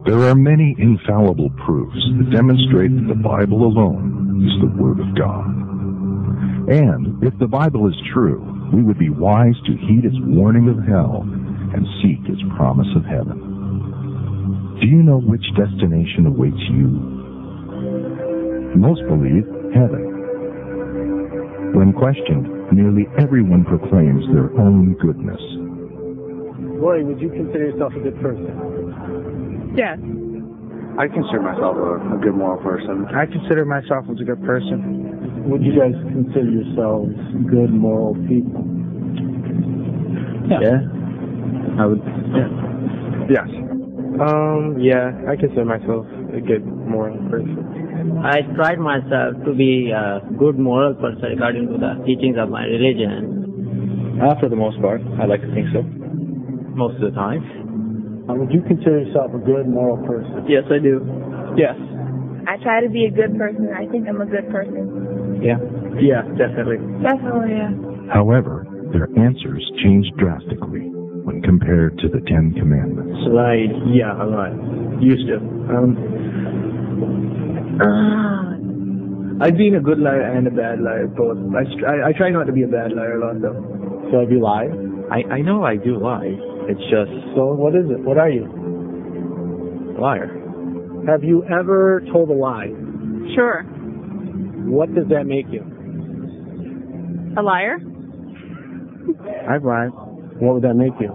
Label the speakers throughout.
Speaker 1: There are many infallible proofs that demonstrate that the Bible alone is the Word of God. And if the Bible is true, we would be wise to heed its warning of hell and seek its promise of heaven. Do you know which destination awaits you? Most believe heaven. When questioned, nearly everyone proclaims their own goodness.
Speaker 2: Rory, would you consider yourself a good person?
Speaker 3: Yes.
Speaker 4: I consider myself a good moral person.
Speaker 5: I consider myself as a good person.
Speaker 2: Would you guys consider yourselves good moral people?
Speaker 5: Yeah.
Speaker 4: I would.
Speaker 5: Yes.
Speaker 6: Yeah, I consider myself a good moral person.
Speaker 7: I tried myself to be a good moral person according to the teachings of my religion.
Speaker 5: For the most part, I like to think so.
Speaker 7: Most of the time.
Speaker 2: Would you consider yourself a good moral person?
Speaker 7: Yes, I do.
Speaker 6: Yes.
Speaker 3: I try to be a good person. I think I'm a good person.
Speaker 5: Yeah.
Speaker 6: Yeah, definitely.
Speaker 3: Definitely, yeah.
Speaker 1: However, their answers change drastically when compared to the Ten Commandments.
Speaker 6: Like, yeah, I lied. Used to. I've been a good liar and a bad liar, both. I try not to be a bad liar a lot, though.
Speaker 2: So have you lied?
Speaker 6: I know I do lie. It's just
Speaker 2: So what is it? What are you?
Speaker 6: a liar.
Speaker 2: Have you ever told a lie?
Speaker 3: Sure.
Speaker 2: What does that make you?
Speaker 3: A liar?
Speaker 5: I've lied.
Speaker 2: What would that make you?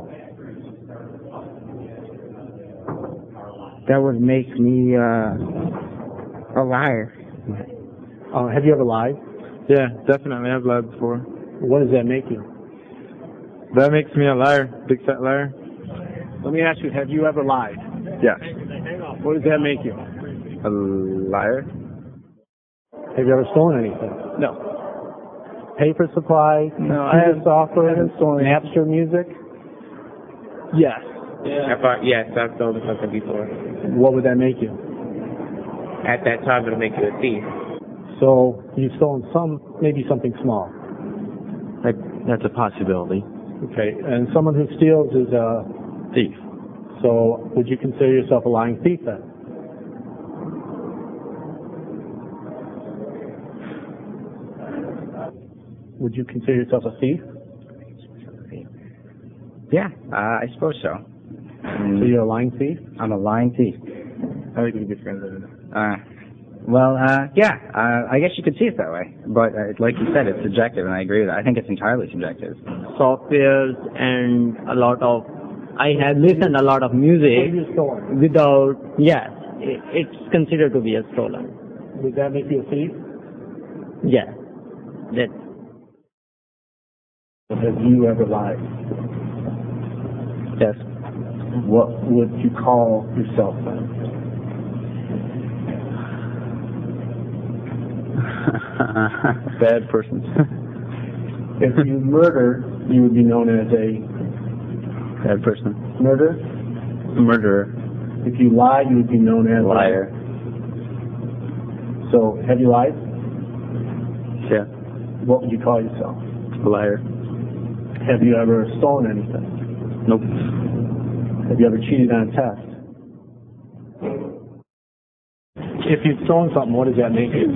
Speaker 5: That would make me a liar.
Speaker 2: Have you ever lied?
Speaker 6: Yeah, definitely. I've lied before.
Speaker 2: What does that make you?
Speaker 6: That makes me a liar. Big fat liar.
Speaker 2: Let me ask you, have you ever lied?
Speaker 6: Yes.
Speaker 2: What does that make you?
Speaker 6: A liar?
Speaker 2: Have you ever stolen anything?
Speaker 6: No.
Speaker 2: Paper supply?
Speaker 6: No, I
Speaker 2: computer
Speaker 6: haven't-
Speaker 2: software?
Speaker 6: I haven't stolen
Speaker 2: Napster music?
Speaker 6: Yes.
Speaker 8: Yes, I've stolen something before.
Speaker 2: What would that make you?
Speaker 8: At that time, it'll make you a thief.
Speaker 2: So you've stolen maybe something small.
Speaker 7: That's a possibility.
Speaker 2: Okay, and someone who steals is a
Speaker 7: Thief.
Speaker 2: So would you consider yourself a lying thief then? Would you consider yourself a thief?
Speaker 5: Yeah, I suppose so.
Speaker 2: So you're a lying thief?
Speaker 5: I'm a lying thief.
Speaker 6: I think we can be friends with it.
Speaker 5: I guess you could see it that way. But like you said, it's subjective, and I agree with that. I think it's entirely subjective.
Speaker 7: Softwares and I have listened a lot of music
Speaker 2: What have you stolen?
Speaker 7: without, yes, it's considered to be a stolen.
Speaker 2: Would that make you a thief?
Speaker 7: Yes. That.
Speaker 2: Have you ever lied?
Speaker 7: Yes.
Speaker 2: What would you call yourself then?
Speaker 6: Bad person.
Speaker 2: If you murder, you would be known as a
Speaker 6: Bad person.
Speaker 2: murderer.
Speaker 6: Murderer.
Speaker 2: If you lie, you would be known as
Speaker 6: Liar.
Speaker 2: So, have you lied?
Speaker 6: Yeah.
Speaker 2: What would you call yourself?
Speaker 6: Liar.
Speaker 2: Have you ever stolen anything?
Speaker 6: Nope.
Speaker 2: Have you ever cheated on a test? If you've stolen something, what does that make you?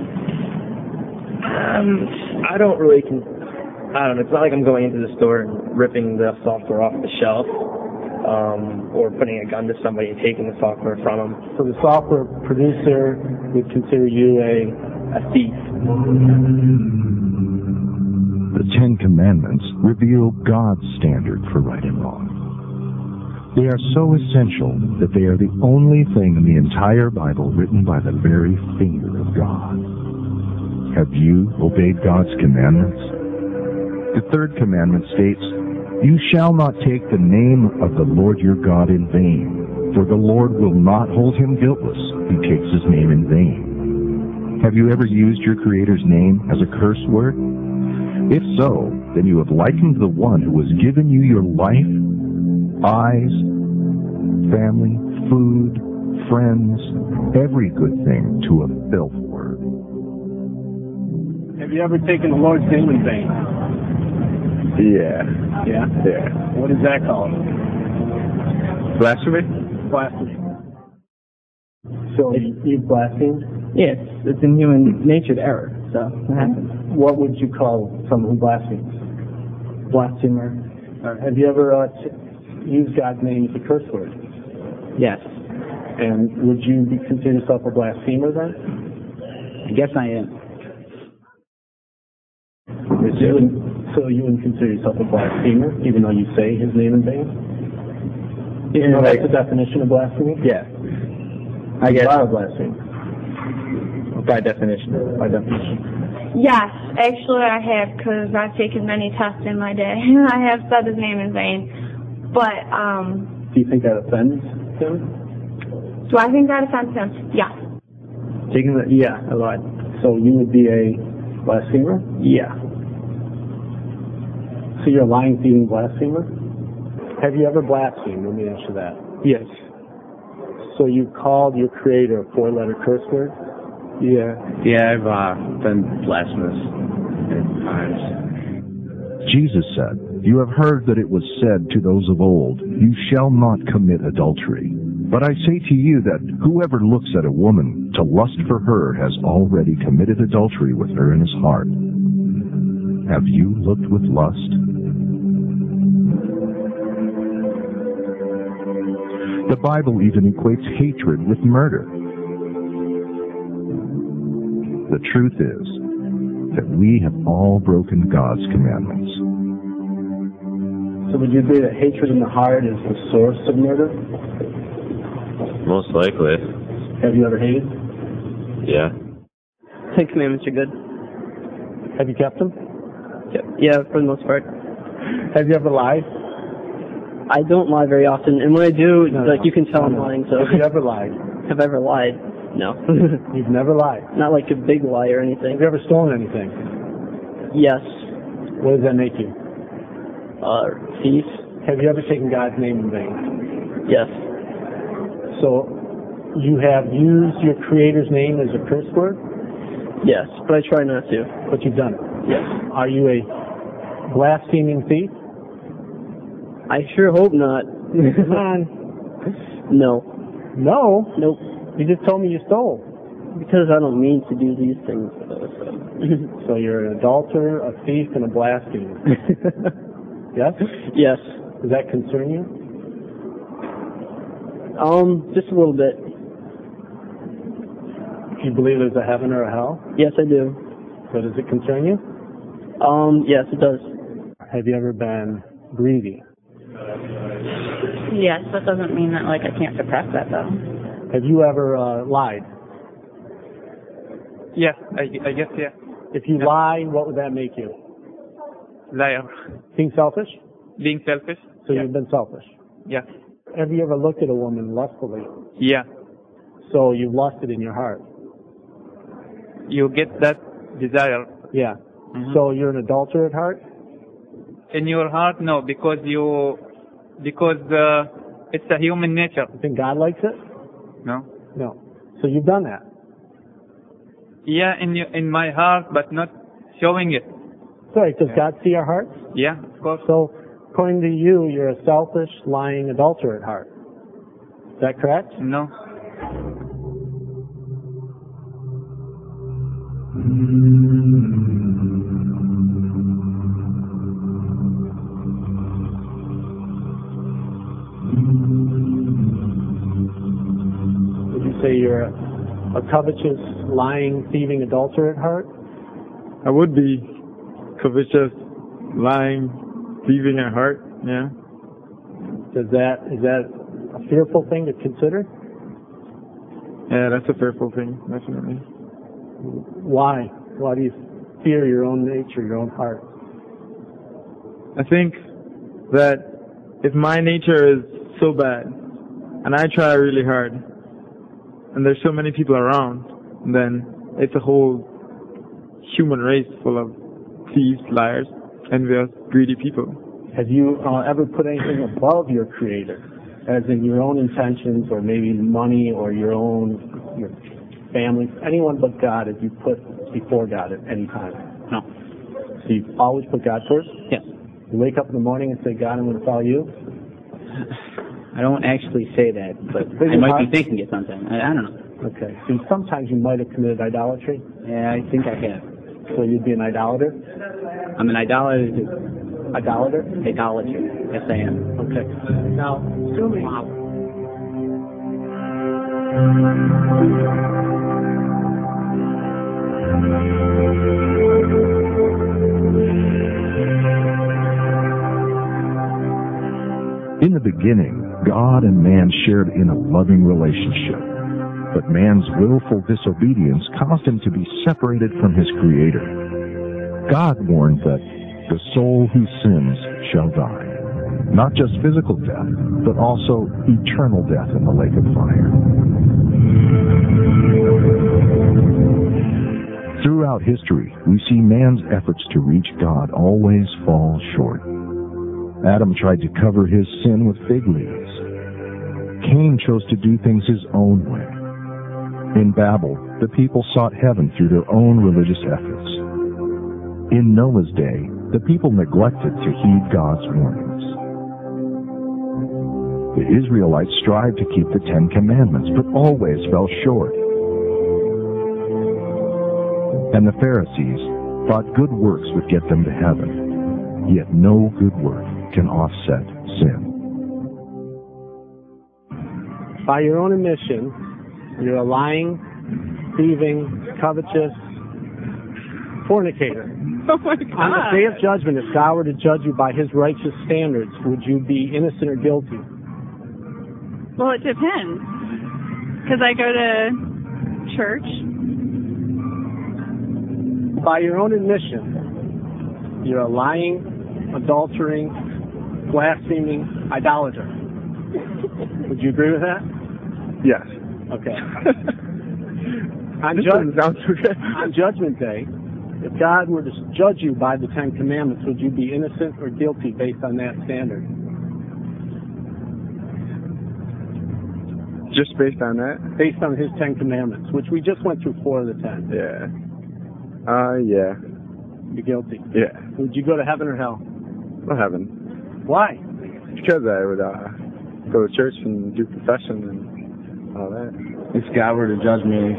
Speaker 8: I don't know. It's not like I'm going into the store and ripping the software off the shelf, or putting a gun to somebody and taking the software from them.
Speaker 2: So the software producer would consider you a thief.
Speaker 1: The Ten Commandments reveal God's standard for right and wrong. They are so essential that they are the only thing in the entire Bible written by the very finger of God. Have you obeyed God's commandments? The third commandment states, "You shall not take the name of the Lord your God in vain, for the Lord will not hold him guiltless who takes his name in vain." Have you ever used your Creator's name as a curse word? If so, then you have likened the one who has given you your life, eyes, family, food, friends, every good thing to a filth word.
Speaker 2: Have you ever taken the Lord's name in vain?
Speaker 6: Yeah.
Speaker 2: Yeah?
Speaker 6: Yeah.
Speaker 2: What is that called?
Speaker 6: Blasphemy?
Speaker 2: Blasphemy. So you blasphemed?
Speaker 5: Yes, it's in human nature to error, so it happens.
Speaker 2: What would you call someone who blasphemes?
Speaker 5: Blasphemer.
Speaker 2: Have you ever used God's name as a curse word?
Speaker 5: Yes.
Speaker 2: And would you consider yourself a blasphemer then?
Speaker 5: I guess I am.
Speaker 2: So you wouldn't consider yourself a blasphemer, even though you say his name in vain? You know that's the definition of blasphemy?
Speaker 5: Yeah. I guess.
Speaker 2: You are a blasphemer.
Speaker 5: By definition.
Speaker 2: By definition.
Speaker 3: Yes, actually I have, because I've taken many tests in my day. I have said his name in vain. But,
Speaker 2: do you think that offends him?
Speaker 3: do I think that offends him? Yeah.
Speaker 2: Yeah, a lot. So you would be a blasphemer?
Speaker 5: Yeah.
Speaker 2: So you're a lying, thieving blasphemer? Have you ever blasphemed? Let me answer that.
Speaker 6: Yes.
Speaker 2: So you called your creator a 4-letter curse word?
Speaker 6: Yeah.
Speaker 4: Yeah, I've been blasphemous at times.
Speaker 1: Jesus said, "You have heard that it was said to those of old, 'You shall not commit adultery.' But I say to you that whoever looks at a woman to lust for her has already committed adultery with her in his heart. Have you looked with lust?" The Bible even equates hatred with murder. The truth is that we have all broken God's commandments.
Speaker 2: So would you agree that hatred in the heart is the source of murder?
Speaker 9: Most likely.
Speaker 2: Have you ever hated?
Speaker 9: Yeah.
Speaker 7: 10 Commandments are good.
Speaker 2: Have you kept them?
Speaker 7: Yeah, for the most part.
Speaker 2: Have you ever lied?
Speaker 7: I don't lie very often, and when I do, you can tell I'm lying, so.
Speaker 2: Have you ever lied?
Speaker 7: Have I ever lied? No.
Speaker 2: You've never lied?
Speaker 7: Not like a big lie or anything.
Speaker 2: Have you ever stolen anything?
Speaker 7: Yes.
Speaker 2: What does that make you?
Speaker 7: Thief?
Speaker 2: Have you ever taken God's name in vain?
Speaker 7: Yes.
Speaker 2: So you have used your Creator's name as a curse word?
Speaker 7: Yes, but I try not to.
Speaker 2: But you've done it?
Speaker 7: Yes.
Speaker 2: Are you a blaspheming thief?
Speaker 7: I sure hope not.
Speaker 2: Come on.
Speaker 7: No.
Speaker 2: No?
Speaker 7: Nope.
Speaker 2: You just told me you stole.
Speaker 7: Because I don't mean to do these things.
Speaker 2: So you're an adulterer, a thief, and a blasphemer. Yes?
Speaker 7: Yes.
Speaker 2: Does that concern you?
Speaker 7: Just a little bit.
Speaker 2: Do you believe there's a heaven or a hell?
Speaker 7: Yes, I do.
Speaker 2: So does it concern you?
Speaker 7: Yes, it does.
Speaker 2: Have you ever been greedy?
Speaker 10: Yes, that doesn't mean that I can't suppress that though.
Speaker 2: Have you ever lied?
Speaker 11: Yes, I guess, yeah.
Speaker 2: If you lie, what would that make you?
Speaker 11: Liar.
Speaker 2: Being selfish?
Speaker 11: Being selfish?
Speaker 2: So you've been selfish?
Speaker 11: Yeah.
Speaker 2: Have you ever looked at a woman lustfully?
Speaker 11: Yeah.
Speaker 2: So you've lusted in your heart?
Speaker 11: You get that desire.
Speaker 2: Yeah.
Speaker 11: Mm-hmm.
Speaker 2: So you're an adulterer at heart?
Speaker 11: In your heart, no, because it's a human nature.
Speaker 2: You think God likes it?
Speaker 11: No.
Speaker 2: No. So you've done that?
Speaker 11: Yeah, in my heart, but not showing it.
Speaker 2: Sorry, does God see our hearts?
Speaker 11: Yeah, of course.
Speaker 2: So, according to you, you're a selfish, lying adulterer at heart. Is that correct?
Speaker 11: No.
Speaker 2: Would you say you're a covetous, lying, thieving adulterer at heart?
Speaker 6: I would be covetous, lying, thieving at heart, yeah.
Speaker 2: Is that a fearful thing to consider?
Speaker 6: Yeah, that's a fearful thing, definitely.
Speaker 2: Why? Why do you fear your own nature, your own heart?
Speaker 6: I think that if my nature is so bad, and I try really hard, and there's so many people around, then it's a whole human race full of thieves, liars, envious, greedy people.
Speaker 2: Have you ever put anything above your Creator, as in your own intentions, or maybe money, or your family, anyone but God, have you put before God at any time?
Speaker 5: No.
Speaker 2: So you've always put God first?
Speaker 5: Yes.
Speaker 2: You wake up in the morning and say, God, I'm going to follow you?
Speaker 5: I don't actually say that, but I might be thinking it sometimes. I don't know.
Speaker 2: Okay. So sometimes you might have committed idolatry.
Speaker 5: Yeah, I think I have.
Speaker 2: So you'd be an idolater?
Speaker 5: I'm an idolater.
Speaker 2: Idolater?
Speaker 5: Idolater. Yes, I am.
Speaker 2: Okay. Now, assuming...
Speaker 1: In the beginning, God and man shared in a loving relationship, but man's willful disobedience caused him to be separated from his Creator. God warned that the soul who sins shall die, not just physical death, but also eternal death in the lake of fire. Throughout history, we see man's efforts to reach God always fall short. Adam tried to cover his sin with fig leaves. Cain chose to do things his own way. In Babel, the people sought heaven through their own religious efforts. In Noah's day, the people neglected to heed God's warnings. The Israelites strived to keep the Ten Commandments, but always fell short. And the Pharisees thought good works would get them to heaven, yet no good work can offset sin.
Speaker 2: By your own admission, you're a lying, thieving, covetous, fornicator.
Speaker 10: Oh my God.
Speaker 2: On the day of judgment, if God were to judge you by his righteous standards, would you be innocent or guilty?
Speaker 10: Well, it depends. Because I go to church.
Speaker 2: By your own admission, you're a lying, adultering, blaspheming idolater. Would you agree with that?
Speaker 6: Yes.
Speaker 2: Okay. On Judgment Day, if God were to judge you by the Ten Commandments, would you be innocent or guilty based on that standard?
Speaker 6: Just based on that?
Speaker 2: Based on his Ten Commandments, which we just went through 4 of the 10.
Speaker 6: Yeah. Yeah.
Speaker 2: You're guilty?
Speaker 6: Yeah.
Speaker 2: Would you go to heaven or hell?
Speaker 6: Well, heaven.
Speaker 2: Why?
Speaker 6: Because I would go to church and do confession and all that.
Speaker 12: If God were to judge me,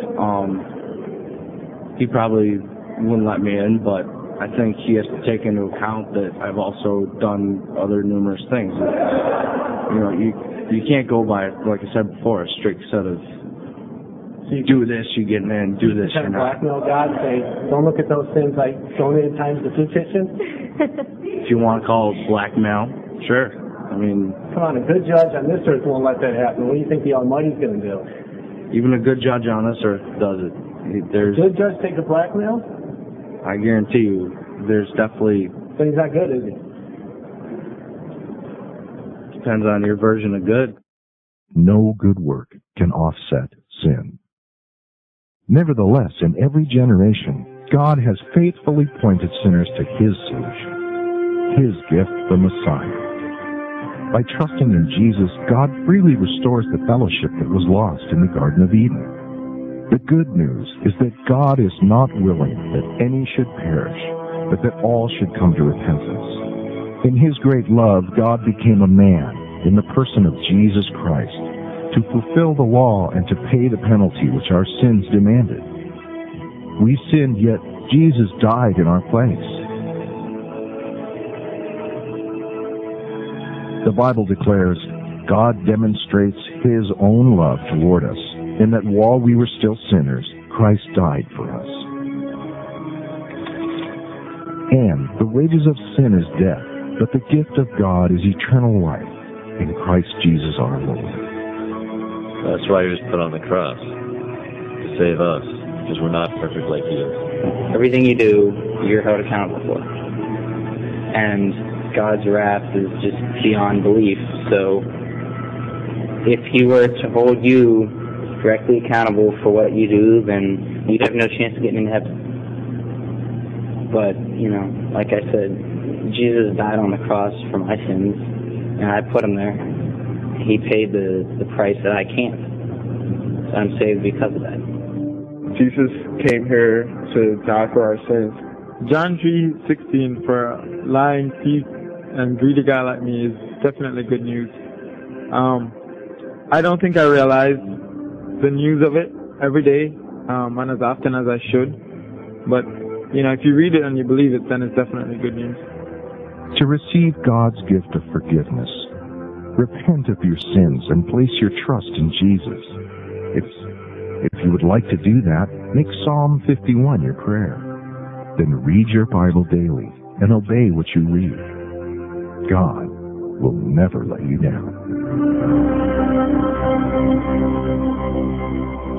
Speaker 12: he probably wouldn't let me in, but I think he has to take into account that I've also done other numerous things. You know, you can't go by, like I said before, a strict set of do this, you get in, do this,
Speaker 2: you're not. Blackmail God, say, don't look at those things like donated time to the food kitchen?
Speaker 12: If you want to call it blackmail, sure. I mean,
Speaker 2: come on, a good judge on this earth won't let that happen. What do you think the Almighty's going to do?
Speaker 12: Even a good judge on this earth does it. There's
Speaker 2: a good judge take a blackmail?
Speaker 12: I guarantee you, there's definitely...
Speaker 2: So he's not good, is he?
Speaker 12: Depends on your version of good.
Speaker 1: No good work can offset sin. Nevertheless, in every generation, God has faithfully pointed sinners to his solution, his gift, the Messiah. By trusting in Jesus, God freely restores the fellowship that was lost in the Garden of Eden. The good news is that God is not willing that any should perish, but that all should come to repentance. In his great love, God became a man in the person of Jesus Christ to fulfill the law and to pay the penalty which our sins demanded. We sinned, yet Jesus died in our place. The Bible declares, God demonstrates his own love toward us, in that while we were still sinners, Christ died for us. And the wages of sin is death, but the gift of God is eternal life in Christ Jesus our Lord.
Speaker 9: That's why he was put on the cross, to save us, because we're not perfect like he is.
Speaker 5: Everything you do, you're held accountable for. And God's wrath is just beyond belief. So if he were to hold you directly accountable for what you do, then you'd have no chance of getting into heaven. But, you know, like I said, Jesus died on the cross for my sins, and I put him there. He paid the price that I can't. So I'm saved because of that.
Speaker 6: Jesus came here to die for our sins.
Speaker 11: John 3:16 for a lying thief and greedy guy like me is definitely good news.
Speaker 6: I don't think I realize the news of it every day, and as often as I should. But, if you read it and you believe it, then it's definitely good news.
Speaker 1: To receive God's gift of forgiveness, repent of your sins and place your trust in Jesus. If you would like to do that, make Psalm 51 your prayer. Then read your Bible daily and obey what you read. God will never let you down.